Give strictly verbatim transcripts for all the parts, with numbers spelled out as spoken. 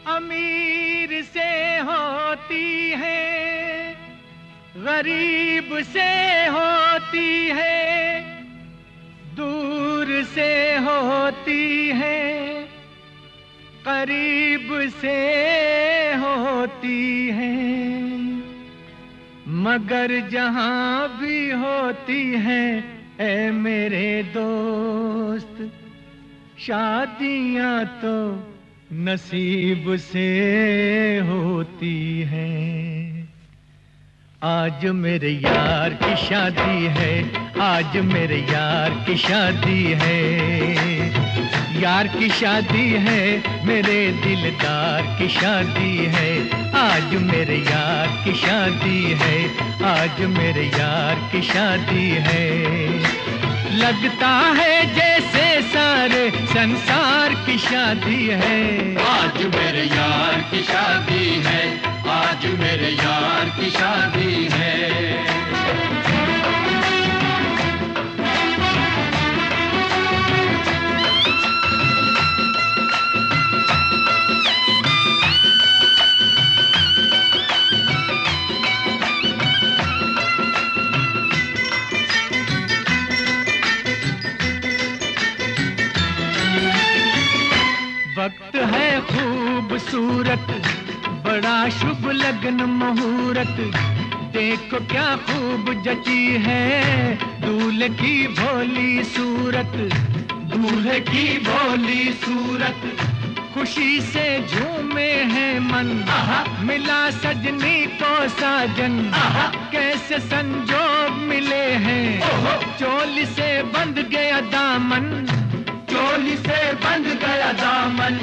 अमीर से होती है, गरीब से होती है, दूर से होती है, करीब से होती है, मगर जहां भी होती है ऐ मेरे दोस्त, शादियां तो नसीब से होती हैं। आज मेरे यार की शादी है, आज मेरे यार की शादी है, यार की शादी है, मेरे दिलदार की शादी है, आज मेरे यार की शादी है, आज मेरे यार की शादी है। लगता है जैसे सारे संसार की शादी है, आज मेरे यार की शादी है, आज मेरे यार की शादी है। वक्त है खूबसूरत, बड़ा शुभ लगन मुहूर्त, देखो क्या खूब जची है दूल्हे की भोली सूरत, दूल्हे की भोली सूरत, खुशी से झूमे हैं मन, मिला सजनी को साजन, कैसे संजोग मिले हैं, चोली से बंध गया दामन, चोली से बंध गया दामन।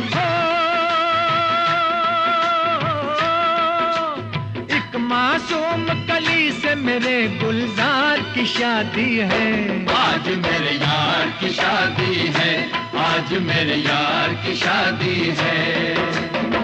एक मासूम कली से मेरे गुलजार की शादी है, आज मेरे यार की शादी है, आज मेरे यार की शादी है।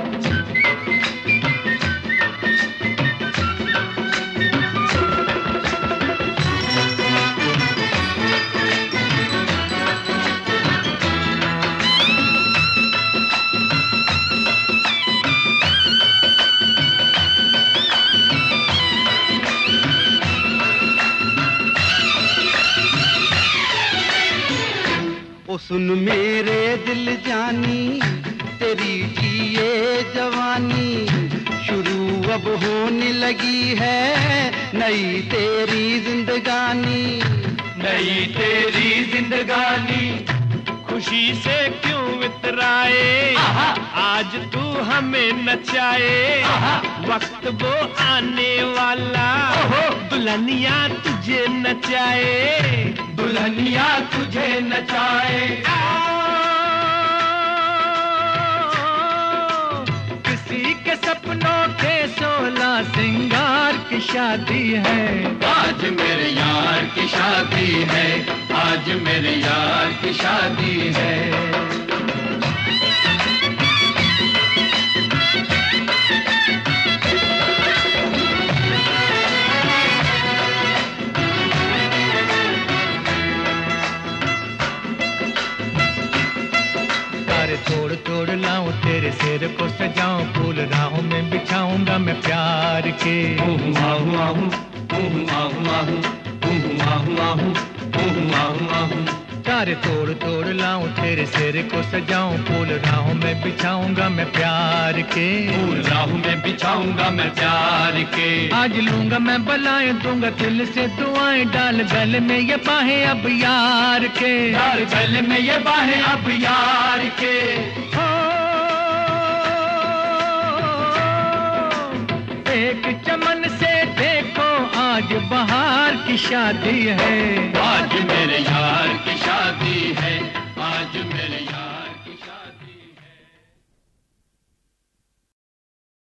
सुन मेरे दिल जानी, तेरी जिए जवानी, शुरू अब होने लगी है नई तेरी जिंदगानी, नई तेरी जिंदगानी। खुशी से क्यों इतराए, आज तू हमें नचाए, वक्त वो आने वाला, दुल्हनिया तुझे नचाए, दुल्हनिया तुझे नचाए। किसी के सपनों के सोलह सिंगार की शादी है, आज मेरे यार की शादी है, आज मेरे यार की शादी है। तोड़ तोड़ लाऊं तेरे सिर को सजाऊं, फूल राहों में बिछाऊंगा मैं प्यार के, आहू आहू आहू आहू आहू आहू आहू आहू आहू। तारे तोड़ तोड़ लाऊं तेरे सिर को सजाऊं, फूल राहों में बिछाऊंगा मैं प्यार के, फूल राहों में बिछाऊंगा मैं प्यार के। आज लूंगा मैं बलाएं, दूंगा दिल से दुआएं, डाल गले में ये बाहें अब यार के, डाल गले में ये बाहें अब यार के। एक चमन से देखो आज बहार की शादी है,